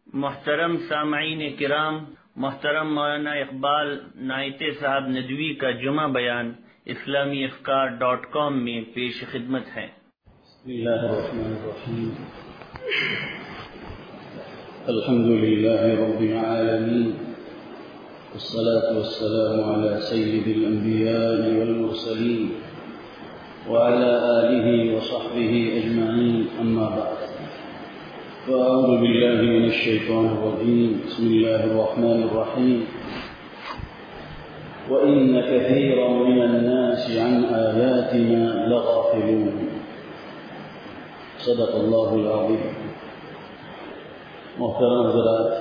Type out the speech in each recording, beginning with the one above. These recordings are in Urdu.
محترم سامعین کرام، محترم مولانا اقبال نائتے صاحب ندوی کا جمعہ بیان اسلامیافکار.com میں پیش خدمت ہے۔ بسم اللہ الرحمن الرحیم، الحمد للہ رب العالمین، والصلاة والسلام على سید الانبیاء والمرسلین وعلى آلہ وصحبہ اجمعین، اما بعد، فأعوذ بالله من الشيطان الرجيم، بسم الله الرحمن الرحيم، وإن كثيرا من الناس عن آياتنا لغافلون، صدق الله العظيم۔ محترم حضرات،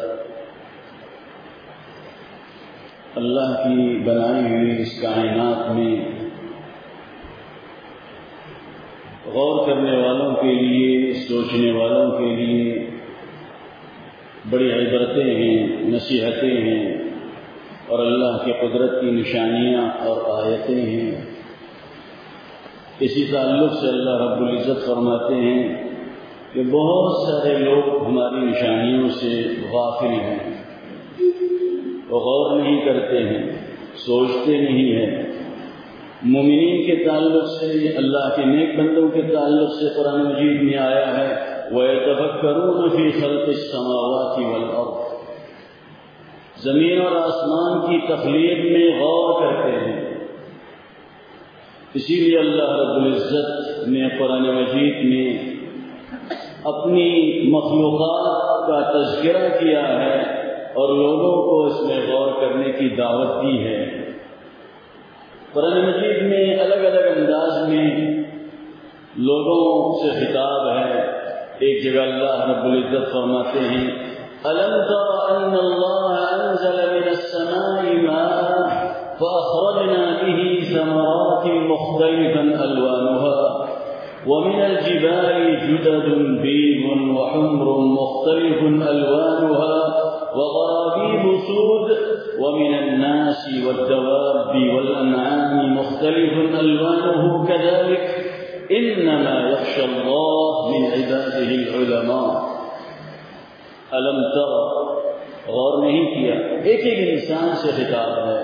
اللہ کی بنائی ہوئی اس کائنات میں غور کرنے والوں کے لیے، سوچنے والوں کے لیے بڑی عبرتیں ہیں، نصیحتیں ہیں، اور اللہ کی قدرت کی نشانیاں اور آیتیں ہیں۔ اسی تعلق سے اللہ رب العزت فرماتے ہیں کہ بہت سارے لوگ ہماری نشانیوں سے غافل ہیں، وہ غور نہیں کرتے ہیں، سوچتے نہیں ہیں۔ مومنین کے تعلق سے، اللہ کے نیک بندوں کے تعلق سے قرآن مجید میں آیا ہے وَيَتَفَكَّرُونَ فِي خَلْقِ السَّمَاوَاتِ وَالْأَرْضِ، زمین اور آسمان کی تخلیق میں غور کرتے ہیں۔ اسی لیے اللہ رب العزت نے قرآن مجید میں اپنی مخلوقات کا تذکرہ کیا ہے اور لوگوں کو اس میں غور کرنے کی دعوت دی ہے۔ قرآن مجید میں الگ الگ انداز میں لوگوں سے خطاب ہے۔ ایک جگہ اللہ رب العزت فرماتے ہیں أَلَمْ تَرَ أَنَّ اللَّهَ أَنزَلَ مِنَ السَّمَاءِ مَاءً فَأَخْرَجْنَا بِهِ ثَمَرَاتٍ مُخْتَلِفًا أَلْوَانُهَا وَمِنَ الْجِبَالِ جُدَدٌ بِيضٌ وَحُمْرٌ مُخْتَلِفٌ أَلْوَانُهَا وَغَرَابِيبُ سُودٌ وَمِنَ النَّاسِ وَالدَّوَابِّ وَالْأَنْعَامِ مُخْتَلِفٌ أَلْوَانُهُ كَذَلِكَ إِنَّمَا يَخْشَى اللَّهَ مِنْ عِبَادِهِ الْعُلَمَاءُ۔ أَلَمْ تَرَ، غور نہیں کیا؟ ایک ایک انسان سے خطاب ہے۔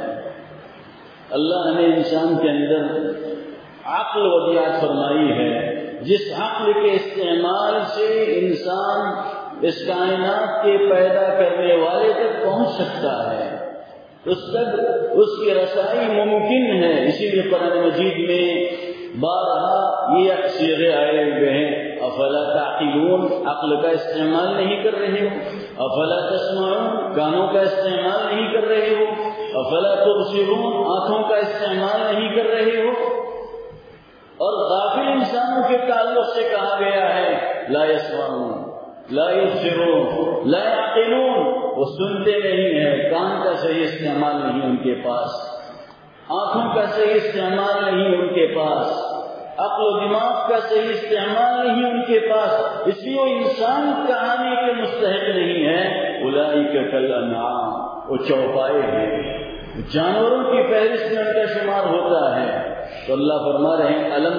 اللہ نے انسان کے اندر عقل ودیعت فرمائی ہے، جس عقل کے استعمال سے انسان اس کائنات کے پیدا کرنے والے تک پہنچ سکتا ہے، اس تک اس کی رسائی ممکن ہے۔ اسی لیے قرآن مجید میں بارہا یہ صیغے آئے ہوئے ہیں، افلا تعقلون، عقل کا استعمال نہیں کر رہے ہو، افلا تسمعون، کانوں کا استعمال نہیں کر رہے ہو، افلا تبصرون، آنکھوں کا استعمال نہیں کر رہے ہو۔ اور غافل انسانوں کے تعلق سے کہا گیا ہے لا يسمعون، لا يبصرون، لا يعقلون، وہ سنتے نہیں ہیں، کان کا صحیح استعمال نہیں ان کے پاس، آنکھوں کا صحیح استعمال نہیں ان کے پاس، عقل و دماغ کا صحیح استعمال نہیں ان کے پاس، اس لیے وہ انسان کہانے کے مستحق نہیں ہے۔ اولئک کالانعام، وہ چوپائے ہیں، جانوروں کی فہرست میں ان کا شمار ہوتا ہے۔ تو اللہ فرما رہے ہیں الم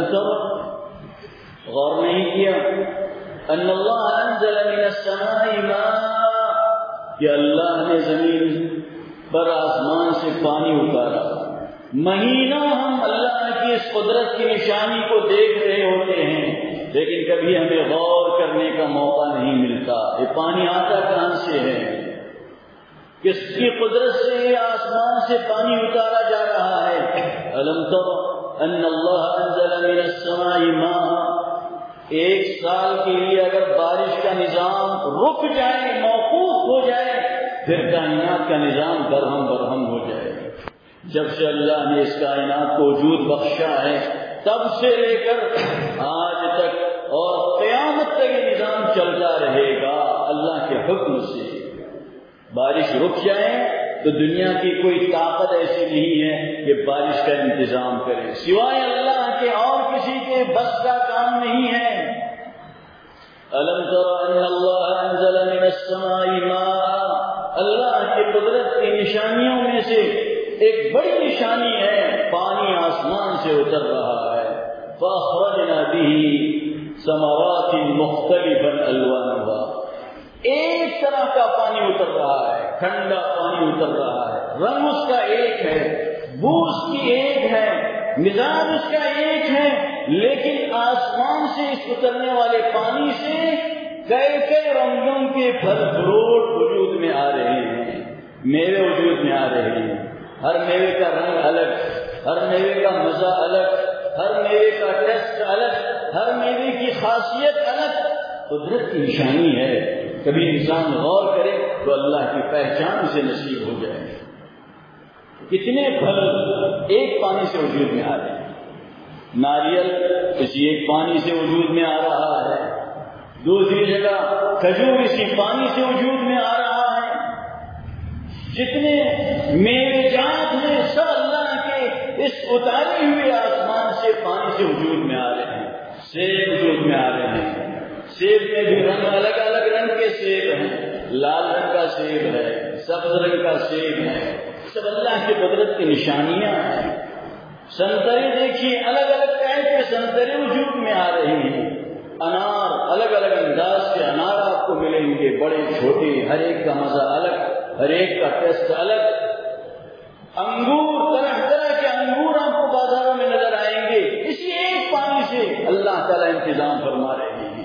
تر، غور نہیں کیا؟ ان اللہ انزل من السماء ماء، کہ اللہ نے زمین پر آسمان سے پانی اتارا۔ مہینہ ہم اللہ کی اس قدرت کی نشانی کو دیکھ رہے ہوتے ہیں، لیکن کبھی ہمیں غور کرنے کا موقع نہیں ملتا۔ یہ پانی آتا کہاں سے ہے؟ کس کی قدرت سے یہ آسمان سے پانی اتارا جا رہا ہے؟ الم تر ان اللہ انزل من السماء ماء، ایک سال کے لیے اگر بارش کا نظام رک جائے، موقوف ہو جائے، پھر کائنات کا نظام درہم برہم ہو جائے۔ جب سے اللہ نے اس کائنات کو وجود بخشا ہے، تب سے لے کر آج تک اور قیامت تک یہ نظام چلتا رہے گا اللہ کے حکم سے۔ بارش رک جائے تو دنیا کی کوئی طاقت ایسی نہیں ہے کہ بارش کا انتظام کرے، سوائے اللہ کے اور کسی کے بس کا کام نہیں ہے۔ الم تر ان اللہ انزل من السماء ماء، اللہ کی قدرت کی نشانیوں میں سے ایک بڑی نشانی ہے پانی آسمان سے اتر رہا ہے۔ فَأَخْرَجْنَا بِهِ ثَمَرَاتٍ مُخْتَلِفًا أَلْوَانُهَا، ایک طرح کا پانی اتر رہا ہے، ٹھنڈا پانی اتر رہا ہے، رنگ اس کا ایک ہے، بو اس کی ایک ہے، مزاج اس کا ایک ہے، لیکن آسمان سے اس اترنے والے پانی سے کئی کئی رنگوں کے پھل فروٹ وجود میں آ رہے ہیں، میوے وجود میں آ رہے ہیں۔ ہر میوے کا رنگ الگ، ہر میوے کا مزہ الگ، ہر میوے کا ٹیسٹ الگ، ہر میوے کی خاصیت الگ۔ قدرت کی نشانی ہے، کبھی انسان غور کرے تو اللہ کی پہچان اسے نصیب ہو جائے۔ کتنے پھل ایک پانی سے وجود میں آ رہے ہیں، ناریل اسی ایک پانی سے وجود میں آ رہا ہے، دوسری جگہ کھجور اسی پانی سے وجود میں آ رہا ہے۔ جتنے میوے جات ہیں سب اللہ کے اس اتارے ہوئے آسمان سے پانی سے وجود میں آ رہے ہیں۔ سیب وجود میں آ رہے ہیں، سیب میں بھی رنگ الگ الگ رنگ کے سیب ہیں، لال رنگ کا سیب ہے، سبز رنگ کا سیب ہے، سب اللہ کی قدرت کی نشانیاں ہیں۔ سنترے دیکھیے، الگ الگ ٹائپ کے سنترے وجود میں آ رہے ہیں۔ انار الگ الگ انداز کے انار آپ کو ملیں گے، بڑے چھوٹے، ہر ایک کا مزہ الگ، ہر ایک کا ٹیسٹ الگ۔ انگور، طرح طرح کے انگور آپ کو بازاروں میں نظر آئیں گے، اسی ایک پانی سے اللہ تعالیٰ انتظام فرما رہے ہیں۔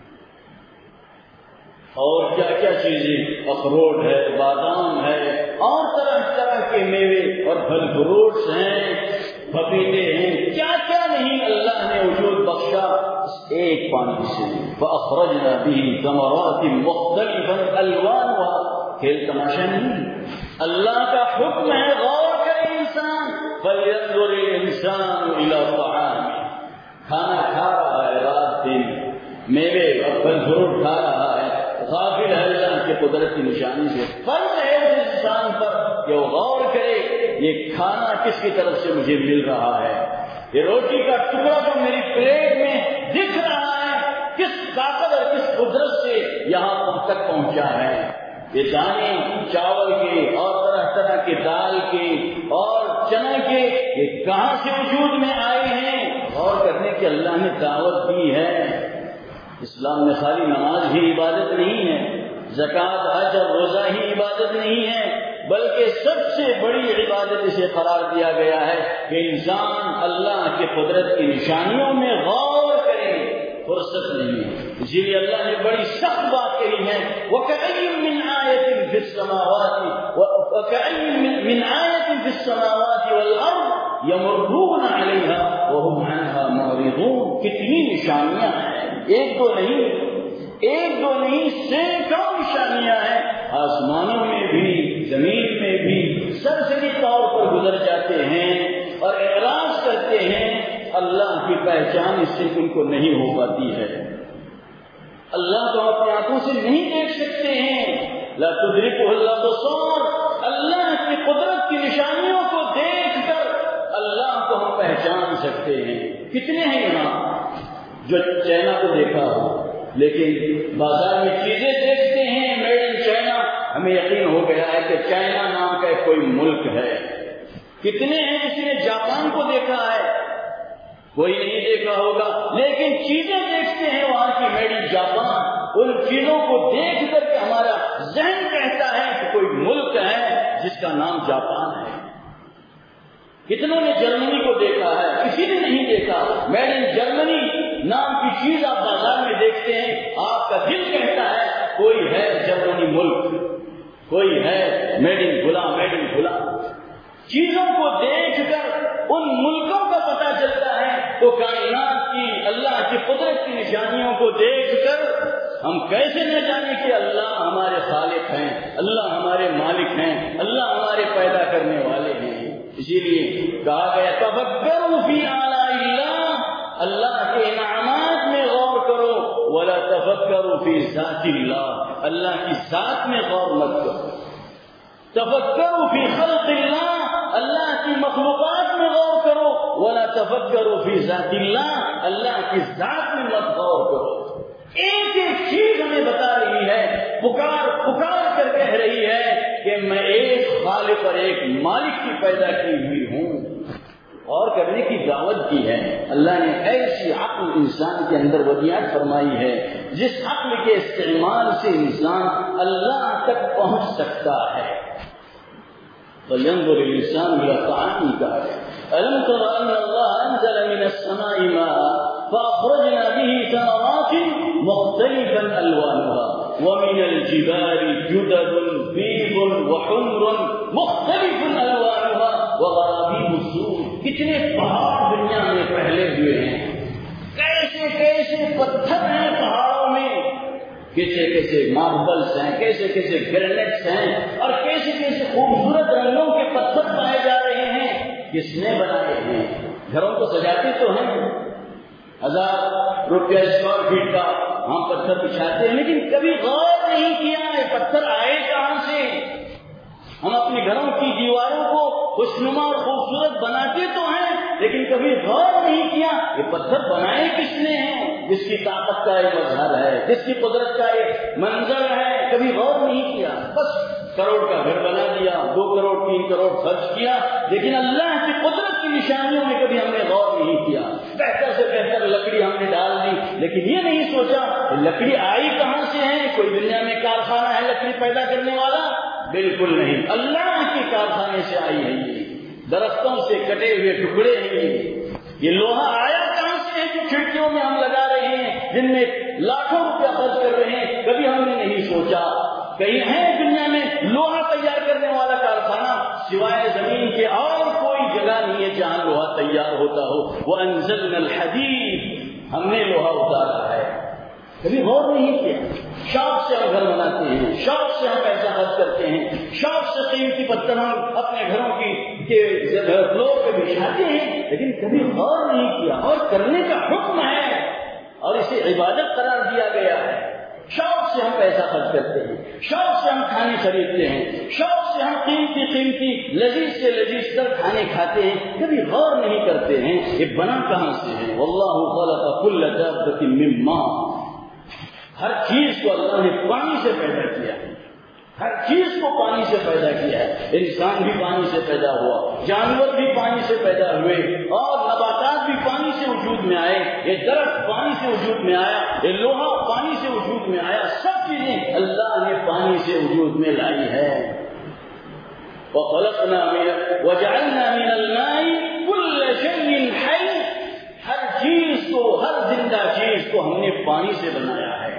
اور کیا کیا چیزیں، اخروٹ ہے، بادام ہے، اور طرح طرح کے میوے اور پھل فروٹس ہیں، پپیتے ہیں، کیا کیا نہیں اللہ نے وجود بخشا اس ایک پانی سے۔ فَأَخْرَجْنَا بِهِ ثَمَرَاتٍ مُخْتَلِفًا أَلْوَانُهَا، کھیل تماشا نہیں، اللہ کا حکم ہے، غور کرے انسان۔ فَلْيَنظُرِ الْإِنسَانُ إِلَىٰ طَعَامِهِ، کھانا کھا رہا ہے رات دن، میوے اور پھل فروٹ کھا رہا ہے، غافل ہے اللہ کی قدرت کی نشانی سے۔ فرض ہے اس انسان پر کہ وہ غور کرے یہ کھانا کس کی طرف سے مجھے مل رہا ہے، یہ روٹی کا ٹکڑا جو میری پلیٹ میں دکھ رہا ہے کس طاقت اور کس قدرت سے یہاں تک پہنچا ہے۔ یہ دانے چاول کے اور طرح طرح کے دال کے اور چنا کے، یہ کہاں سے وجود میں آئے ہیں، غور کرنے کی اللہ نے دعوت دی ہے۔ اسلام میں خالی نماز ہی عبادت نہیں ہے، زکوٰۃ، حج اور روزہ ہی عبادت نہیں ہے، بلکہ سب سے بڑی عبادت اسے قرار دیا گیا ہے کہ انسان اللہ کی قدرت کی نشانیوں میں غور کرے، فرصت نہیں ہے۔ اسی لیے اللہ نے بڑی سخت بات کہی ہے، وَكَأَيٍّ مِّنْ آيَةٍ فِي السَّمَاوَاتِ وَالْأَرْضِ يَمُرُّونَ عَلَيْهَا وَهُمْ عَنْهَا مُعْرِضُونَ۔ کتنی نشانیاں ہیں، ایک دو نہیں سینکڑوں نشانیاں ہیں، آسمانوں میں بھی زمین میں بھی سرسری طور پر گزر جاتے ہیں اور اعراض کرتے ہیں، اللہ کی پہچان اس سے ان کو نہیں ہو پاتی ہے۔ اللہ کو اپنی آنکھوں سے نہیں دیکھ سکتے ہیں، لا تدرکہ الابصار، اللہ کی قدرت کی نشانیوں کو دیکھ کر اللہ کو ہم پہچان سکتے ہیں۔ کتنے ہیں یہاں جو چائنا کو دیکھا ہو لیکن بازار میں چیزیں دیکھتے ہیں میڈ ان چائنا، ہمیں یقین ہو گیا ہے کہ چائنا نام کا کوئی ملک ہے۔ کتنے ہیں جس نے جاپان کو دیکھا ہے، کوئی نہیں دیکھا ہوگا، لیکن چیزیں دیکھتے ہیں وہاں کی میڈ ان جاپان۔ ان چیزوں کو دیکھ کر کے ہمارا ذہن کہتا ہے کہ کوئی ملک ہے جس کا نام جاپان ہے۔ کتنوں نے جرمنی کو دیکھا ہے، کسی نے نہیں دیکھا۔ میڈ ان جرمنی نام کی چیز آپ بازار میں دیکھتے ہیں، آپ کا دل کہتا ہے کوئی ہے جرمنی ملک، کوئی ہے میڈ ان غلام۔ چیزوں کو دیکھ کر ان ملکوں کا پتہ چلتا ہے، تو کائنات کی اللہ کی قدرت کی نشانیوں کو دیکھ کر ہم کیسے نہ جانے کہ اللہ ہمارے خالق ہیں، اللہ ہمارے مالک ہیں، اللہ ہمارے پیدا کرنے والے ہیں۔ اسی لیے کہا گیا تفکروا فی آلاء اللہ، اللہ کے انعامات میں غور کرو، ولا تفکروا فی ذات اللہ، اللہ کی ذات میں غور مت کرو۔ تفکروا فی خلق اللہ، اللہ کی مخلوقات میں غور کرو، ولا تفکروا فی ذات اللہ، اللہ کی ذات میں مت غور کرو۔ ایک ایک چیز ہمیں بتا رہی ہے، پکار کر کہہ رہی ہے کہ میں ایک خالق اور ایک مالک کی پیدا کی ہوئی ہوں، غور کرنے کی دعوت دی ہے. اللہ نے ایسی عقل انسان کے اندر ودیعت فرمائی ہے جس عقل کے استعمال سے انسان اللہ تک پہنچ سکتا ہے. فَلْيَنْظُرِ الْإِنسَانُ إِلَىٰ طَعَامِهِ كَ أَلَمْ تَرَ أَنَّ اللَّهَ أَنزَلَ مِنَ السَّمَاءِ مَاءً فَأَخْرَجْنَا بِهِ ثَمَرَاتٍ مُخْتَلِفًا أَلْوَانُهَا وَمِنَ الْجِبَالِ جُدَدٌ بِيضٌ وَحُمْرٌ مُخْتَلِفٌ أَلْوَانُهَا وَغَرَابِيبُ السُّودُ. کتنے پہاڑ دنیا میں پھیلے ہوئے ہیں، کیسے کیسے پتھر ہیں پہاڑوں میں، کیسے کیسے ماربلس ہیں، کیسے کیسے گرینٹس ہیں، اور کیسے کیسے خوبصورت رنگوں کے پتھر پائے جا رہے ہیں. کس نے بنائے ہیں؟ گھروں کو سجاتے تو ہیں، 1000 روپیہ اسکوائر فٹ کا ہم پتھر بچھاتے ہیں، لیکن کبھی غور نہیں کیا یہ پتھر آئے کہاں سے. ہم اپنے گھروں کی دیواروں کو خوشنما اور خوبصورت بناتے تو ہیں، لیکن کبھی غور نہیں کیا یہ پتھر بنائے کس نے ہیں، جس کی طاقت کا ایک مظہر ہے، جس کی قدرت کا ایک منظر ہے. کبھی غور نہیں کیا، بس کروڑ کا گھر بنا دیا، 2 کروڑ 3 کروڑ خرچ کیا، لیکن اللہ کی قدرت کی نشانیوں میں کبھی ہم نے غور نہیں کیا. بہتر سے بہتر لکڑی ہم نے ڈال دی، لیکن یہ نہیں سوچا لکڑی آئی کہاں سے ہے. کوئی دنیا میں کارخانہ ہے لکڑی پیدا کرنے والا؟ بالکل نہیں. اللہ کے کارخانے سے آئی ہے. یہ درختوں سے کٹے ہوئے ٹکڑے ہیں. یہ لوہا آیا کہاں سے ہے جو کھڑکیوں میں ہم لگا رہے ہیں، جن میں لاکھوں روپیہ خرچ کر رہے ہیں؟ کبھی ہم نے نہیں سوچا. کہیں ہے دنیا میں لوہا تیار کرنے والا کارخانہ سوائے زمین کے اور کوئی جگہ نہیں ہے جہاں لوہا تیار ہوتا ہو. وَأَنزَلْنَا الْحَدِيدَ، ہم نے لوہا اتارا ہے. کبھی غور نہیں کیا. شوق سے ہم گھر بناتے ہیں، شوق سے ہم پیسہ خرچ کرتے ہیں، شوق سے قیمتی پتھر ہم اپنے گھروں کے فلور پہ بچھاتے ہیں، لیکن کبھی غور نہیں کیا. اور کرنے کا حکم ہے اور اسے عبادت قرار دیا گیا ہے. شوق سے ہم پیسہ خرچ کرتے ہیں، شوق سے ہم کھانے خریدتے ہیں، شوق سے ہم قیمتی لذیذ سے لذیذ تر کھانے کھاتے ہیں، کبھی غور نہیں کرتے ہیں یہ بنا کہاں سے ہے. وَاللَّهُ خَلَقَ كُلَّ دَابَّةٍ مِّن مَّاءٍ. ہر چیز کو اللہ نے پانی سے پیدا کیا ہے، ہر چیز کو پانی سے پیدا کیا ہے. انسان بھی پانی سے پیدا ہوا، جانور بھی پانی سے پیدا ہوئے، اور نباتات بھی پانی سے وجود میں آئے. یہ درخت پانی سے وجود میں آیا، یہ لوہا پانی سے وجود میں آیا. سب چیزیں اللہ نے پانی سے وجود میں لائی ہے. وَجَعَلْنَا مِنَ الْمَاءِ كُلَّ شَيْءٍ حَيٍّ. ہر چیز کو، ہر زندہ چیز کو ہم نے پانی سے بنایا ہے.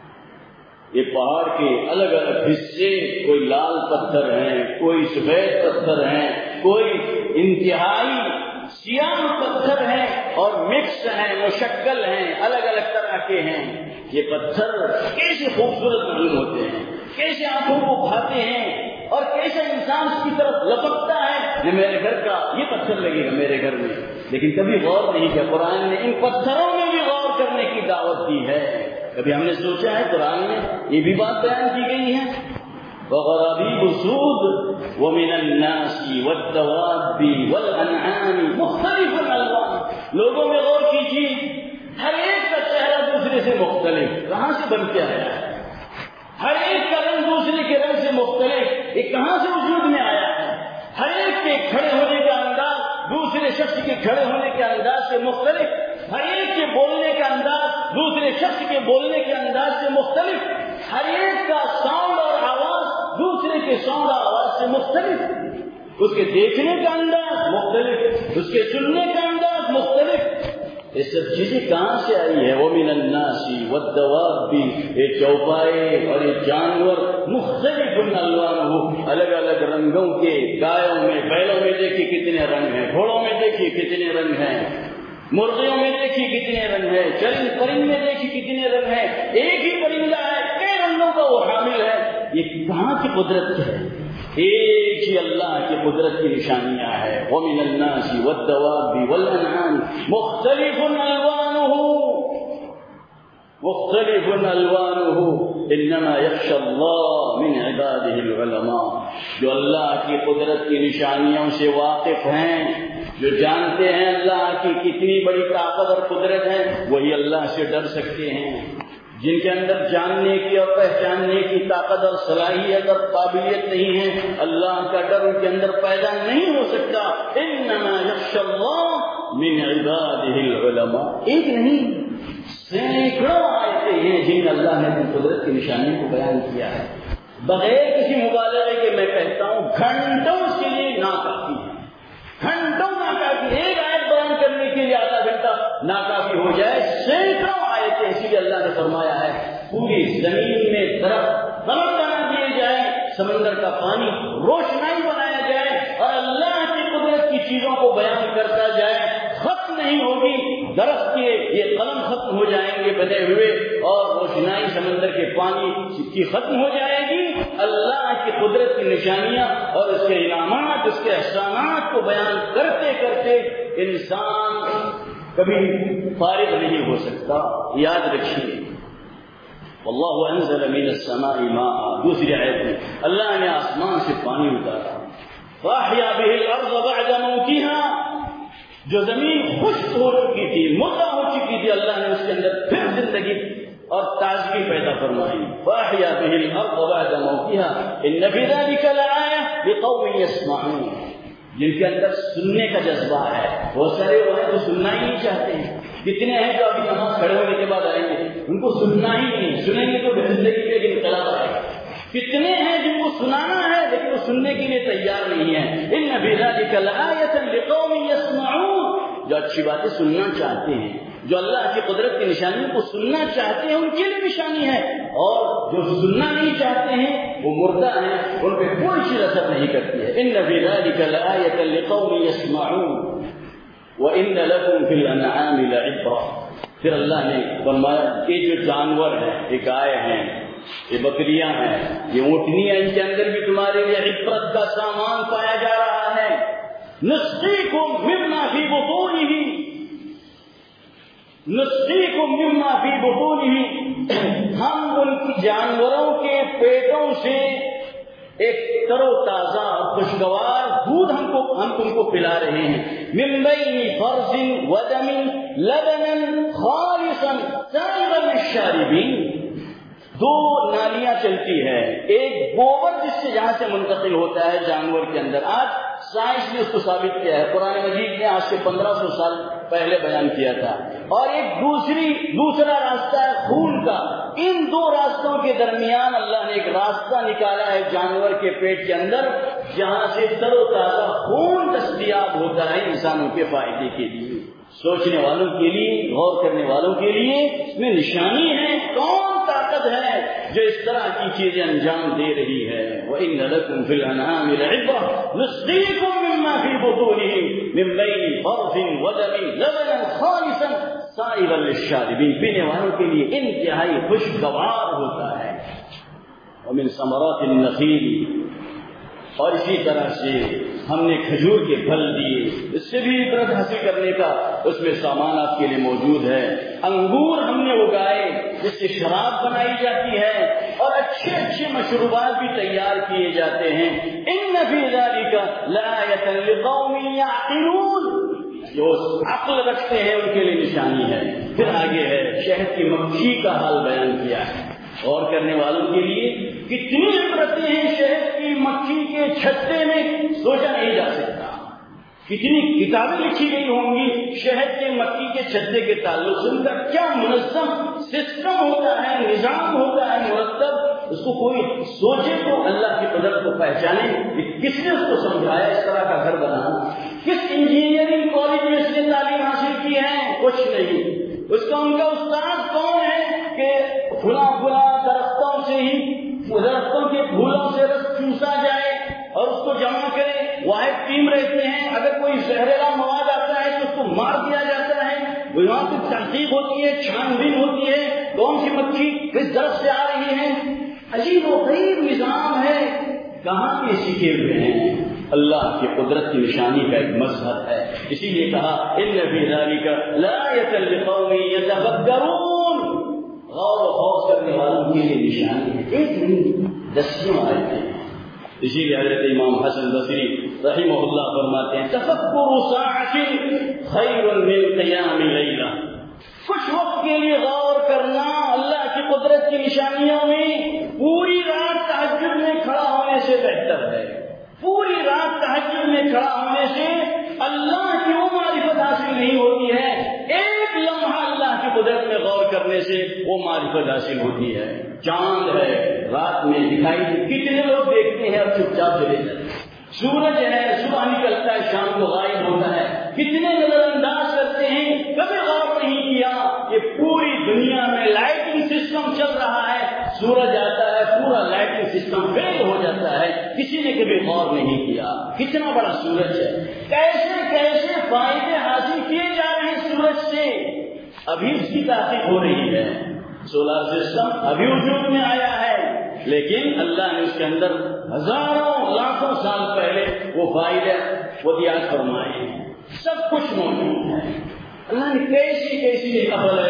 یہ پہاڑ کے الگ الگ حصے، کوئی لال پتھر ہیں، کوئی سفید پتھر ہیں، کوئی انتہائی سیاہ پتھر ہیں، اور مکس ہیں، مشکل ہیں، الگ الگ طرح کے ہیں. یہ پتھر کیسے خوبصورت معلوم ہوتے ہیں، کیسے آنکھوں کو بھاتے ہیں، اور کیسے انسان اس کی طرف لپکتا ہے کہ میرے گھر کا یہ پتھر لگے گا میرے گھر میں. لیکن کبھی غور نہیں کیا. قرآن نے ان پتھروں میں بھی غور کرنے کی دعوت دی ہے. کبھی ہم نے سوچا ہے قرآن میں یہ بھی بات بیان کی گئی ہے. وَغَرَابِيبُ السُّودُ وَمِنَ النَّاسِ وَالدَّوَابِّ وَالْأَنْعَامِ مُخْتَلِفٌ أَلْوَانُهُ. لوگوں میں غور کیجیے، ہر ایک کا چہرہ دوسرے سے مختلف. کہاں سے بن کے آیا ہے؟ ہر ایک کا رنگ دوسرے کے رنگ سے مختلف. یہ کہاں سے وجود میں آیا ہے؟ ہر ایک کے کھڑے ہونے کا انداز دوسرے شخص کے کھڑے ہونے کے انداز سے مختلف. ہر ایک کے بولنے کا انداز دوسرے شخص کے بولنے کے انداز سے مختلف. ہر ایک کا ساؤنڈ اور آواز دوسرے کے ساؤنڈ اور آواز سے مختلف. اس کے دیکھنے کا انداز مختلف، اس کے سننے کا انداز مختلف. یہ سب چیزیں کہاں سے آئی ہے؟ وَمِنَ النَّاسِ وَالدَّوَابِّ. یہ چوپائے اور یہ جانور مختلف الوانہ، الگ الگ رنگوں کے. گایوں میں، بیلوں میں دیکھیے کتنے رنگ ہیں، گھوڑوں میں دیکھیے کتنے رنگ ہیں، مرغیوں میں دیکھیے کتنے رنگ ہیں، چرند پرند میں دیکھیے کتنے رنگ ہیں. ایک ہی پرندہ ہے، کئی رنگوں کا وہ حامل ہے. یہ کہاں کی قدرت ہے؟ ایک ہی اللہ کی قدرت کی نشانیاں ہے. وَمِنَ النَّاسِ وَالدَّوَابِّ وَالْأَنْعَامِ مُخْتَلِفٌ أَلْوَانُهُ مُخْتَلِفٌ أَلْوَانُهُ إِنَّمَا يَخْشَى اللَّهَ مِنْ عِبَادِهِ الْعُلَمَاءُ. جو اللہ کی قدرت کی نشانیوں سے واقف ہیں، جو جانتے ہیں اللہ کی کتنی بڑی طاقت اور قدرت ہے، وہی اللہ سے ڈر سکتے ہیں. جن کے اندر جاننے کی اور پہچاننے کی طاقت اور صلاحیت اور قابلیت نہیں ہے، اللہ کا ڈر ان کے اندر پیدا نہیں ہو سکتا۔ انما یخشی اللہ من عباده العلماء، ایک نہیں سینکڑوں آیتیں ہیں جن اللہ نے اپنی قدرت کی نشانی کو بیان کیا ہے، بغیر کسی مبالغے کے میں کہتا ہوں گھنٹوں اس کے لیے ناکافی ہے، گھنٹوں ناکافی، ایک آیت بیان کرنے کے لیے آدھا گھنٹہ ناکافی ہو جائے، سینکڑوں آیتیں، اسی لیے اللہ نے فرمایا ہے پوری زمین میں درخت بنا دیے جائیں، سمندر کا پانی روشنائی بنایا جائے اور اللہ کی قدرت کی چیزوں کو بیان کرتا جائے، ختم نہیں ہوگی، درخت کے یہ قلم ختم ہو جائیں گے بنے ہوئے اور روشنائی سمندر کے پانی کی ختم ہو جائے گی، اللہ کی قدرت کی نشانیاں اور اس کے انعامات، اس کے احسانات کو بیان کرتے کرتے انسان کبھی فارغ نہیں ہو سکتا۔ یاد رکھیے واللہ انزل من السماء ماء، دوسری آیت میں اللہ نے آسمان سے پانی اتارا، فاحیا به الارض بعد موتها، جو زمین خشک ہو چکی تھی، مردہ ہو چکی تھی، اللہ نے اس کے اندر پھر زندگی اور تازگی پیدا فرمائی، فاحیا به الارض بعد موتها ان في ذلك لآیة لقوم يسمعون، جن کے اندر سننے کا جذبہ ہے، بہت سارے وہ ہیں جو سننا ہی نہیں چاہتے ہیں، کتنے ہیں جو ابھی نماز کھڑے ہونے کے بعد آئیں گے، ان کو سننا ہی نہیں، سنیں گے تو زندگی میں ایک انقلاب آئے گا، کتنے ہیں جن کو سنانا ہے لیکن وہ سننے کے لیے تیار نہیں ہے۔ ان فی ذلک لآیۃ لقوم یسمعون، جو اچھی باتیں سننا چاہتے ہیں، جو اللہ کی قدرت کی نشانیوں کو سننا چاہتے ہیں، ان کے لیے نشانی ہے، اور جو سننا نہیں چاہتے ہیں وہ مردہ ہیں، ان پہ کوئی چیز اثر نہیں کرتی ہے۔ ان فی ذلک لآیۃ لقوم یسمعون وان لکم فی الانعام لعبرۃ، پھر اللہ نے فرمایا کہ جو جانور ہیں، یہ گائے ہیں، یہ بکریاں ہیں، یہ اونٹنیاں، ان کے اندر بھی تمہارے لیے عبرت کا سامان پایا جا رہا ہے۔ نسقیکم مما فی بطونہ، نسقیکم مما فی بطونہ، ہم ان کی جانوروں کے پیٹوں سے ایک تر و تازہ خوشگوار دودھ ہم تم کو پلا رہے ہیں، من بین فرث ودم لبنا خالصا سائغا للشاربین، دو نالیاں چلتی ہے، ایک گوبر جس سے جہاں سے منتقل ہوتا ہے جانور کے اندر، آج سائنس نے اس کو ثابت کیا ہے، قرآن مجید نے آج سے 1500 سال پہلے بیان کیا تھا، اور ایک دوسرا راستہ ہے خون کا، ان دو راستوں کے درمیان اللہ نے ایک راستہ نکالا ہے جانور کے پیٹ کے اندر، جہاں سے تر و تازہ خون دستیاب ہوتا ہے انسانوں کے فائدے کے لیے۔ سوچنے والوں کے لیے، غور کرنے والوں کے لیے اس میں نشانی ہے، کون طاقت ہے جو اس طرح کی چیزیں انجام دے رہی ہے۔ وَإِنَّ لَكُمْ فِي الْأَنْعَامِ لَعِبْرَةً نُسْقِيكُم مِّمَّا فِي بُطُونِهِ مِن بَيْنِ فَرْثٍ وَدَمٍ لَبَنًا خَالِصًا سَائِغًا لِّلشَّارِبِينَ، پینے والوں کے لیے انتہائی خوشگوار ہوتا ہے۔ وَمِن ثَمَرَاتِ النَّخِيلِ، اور اسی طرح سے ہم نے کھجور کے پھل دیے، اس سے بھی عبرت حاصل کرنے کا اس میں سامان آپ کے لیے موجود ہے۔ انگور ہم نے اگائے جس سے شراب بنائی جاتی ہے اور اچھے اچھے مشروبات بھی تیار کیے جاتے ہیں۔ ان فی ذلک لآیۃ لقوم یعقلون، جو عقل رکھتے ہیں ان کے لیے نشانی ہے۔ پھر آگے ہے شہد کی مکھی کا حال بیان کیا ہے، غور کرنے والوں کے لیے کتنی عبرتیں ہیں شہد کی مکھی کے چھتے میں، سوچا نہیں جا سکتا۔ کتنی کتابیں لکھی گئی ہوں گی شہد کے مکھی کے چھتے کے تعلق سے، ان کا کیا منظم سسٹم ہوتا ہے، نظام ہوتا ہے مرتب، اس کو کوئی سوچے تو اللہ کی قدرت کو پہچانے کہ کس نے اس کو سمجھایا اس طرح کا گھر بنانا، کس انجینئرنگ کالج میں اس نے تعلیم حاصل کی ہے، کچھ نہیں، اس کا ان کا استاد کون ہے کہ پھلا درختوں سے ہی، درختوں کے پھولوں سے رس چوسا جائے اور اس کو جمع کرے، واحد ٹیم رہتے ہیں، اگر کوئی زہریلا مواد آتا ہے تو اس کو مار دیا جاتا ہے، وہاں پہ تحقیق ہوتی ہے، چھان بین ہوتی ہے، کون سی مکھی کس درخت سے آ رہی ہے، عجیب و غریب نظام ہے، کہاں کے سیکھے ہوئے ہیں، اللہ کی قدرت کی نشانی کا ایک مظہر ہے۔ اسی لیے کہا ان فی ذلک لآیۃ لقوم یتفکرون، غور و خوض کرنے والوں کے لیے نشانی ہے، ایک نہیں دسیوں آیتیں۔ اسی لیے حضرت امام حسن بصری رحمہ اللہ فرماتے ہیں تفکر ساعۃ خیر من قیام لیلہ، کچھ وقت کے لیے غور کرنا اللہ کی قدرت کی نشانیوں میں پوری رات تہجد میں کھڑا ہونے سے بہتر ہے. پوری رات تہجد میں کھڑا ہونے سے اللہ کی وہ معرفت حاصل نہیں ہوتی ہے، ایک لمحہ اللہ کی قدرت میں غور کرنے سے وہ معرفت حاصل ہوتی ہے. چاند ہے رات میں دکھائی، کتنے لوگ دیکھتے ہیں اور چپ چاپ چلے جاتے ہیں. سورج ہے صبح نکلتا ہے شام کو غائب ہوتا ہے، کتنے نظر انداز کرتے ہیں، کبھی غور نہیں کیا کہ پوری دنیا میں لائٹنگ سسٹم چل رہا ہے، سورج آتا ہے پورا لائٹنگ سسٹم فیل ہو جاتا ہے، کسی نے کبھی غور نہیں کیا. کتنا بڑا سورج ہے، کیسے کیسے فائدے حاصل کیے جا رہے ہیں سورج سے. ابھی اس کی تحقیق ہو رہی ہے، سولار سسٹم ابھی وجود میں آیا ہے، لیکن اللہ نے اس کے اندر ہزاروں لاکھوں سال پہلے وہ فائدے وضعیت فرمائے ہیں. سب کچھ موجود ہے. اللہ نے کیسی کیسی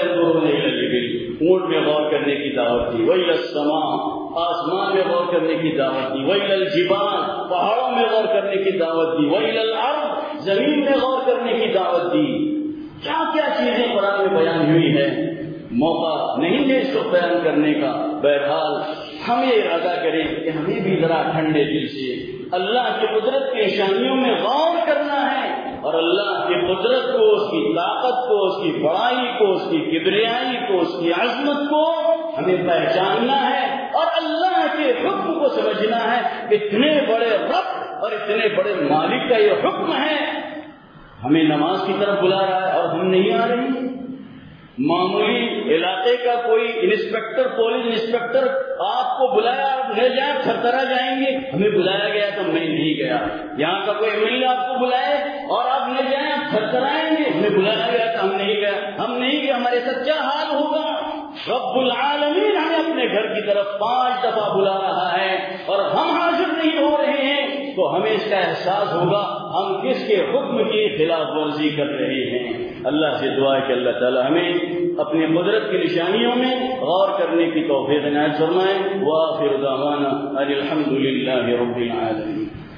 اونٹ میں غور کرنے کی دعوت دی، وَإِلَى السَّمَاءِ آسمان میں غور کرنے کی دعوت دی، وَإِلَى الْجِبَالِ پہاڑوں میں غور کرنے کی دعوت دی، وَإِلَى الْأَرْضِ زمین میں غور کرنے کی دعوت دی. کیا کیا چیزیں قرآن میں بیان ہوئی ہے. موقع نہیں ہے اس کو بیان کرنے کا. بہرحال ہمیں ارادہ کریں کہ ہمیں بھی ذرا ٹھنڈے دل سے اللہ کی قدرت کی نشانیوں میں غور کرنا ہے اور اللہ کی قدرت کو، اس کی طاقت کو، اس کی بڑائی کو، اس کی کبریائی کو، اس کی عظمت کو ہمیں پہچاننا ہے اور اللہ کے حکم کو سمجھنا ہے. اتنے بڑے رب اور اتنے بڑے مالک کا یہ حکم ہے، ہمیں نماز کی طرف بلا رہا ہے اور ہم نہیں آ رہے ہیں. معمولی علاقے کا کوئی انسپیکٹر، پولیس انسپیکٹر آپ کو بلایا، آپ لے جائیں تھرتھرا جائیں گے. ہمیں بلایا گیا تو میں نہیں گیا. یہاں کا کوئی ایم ایل اے آپ کو بلائے اور آپ لے جائیں آپ تھرتھرائیں گے. ہمیں بلایا گیا تو ہم نہیں گئے. ہم نہیں گئے ہمارے ساتھ کیا حال ہوگا. رب العالمین ہمیں اپنے گھر کی طرف 5 دفعہ بلا رہا ہے اور ہم حاضر نہیں ہو رہے ہیں تو ہمیں اس کا احساس ہوگا ہم کس کے حکم کی خلاف ورزی کر رہے ہیں. اللہ سے دعا ہے کہ اللہ تعالی ہمیں اپنی قدرت کی نشانیوں میں غور کرنے کی توفیق عنایت فرمائے. وآخر دعوانا ان الحمد للہ رب العالمین.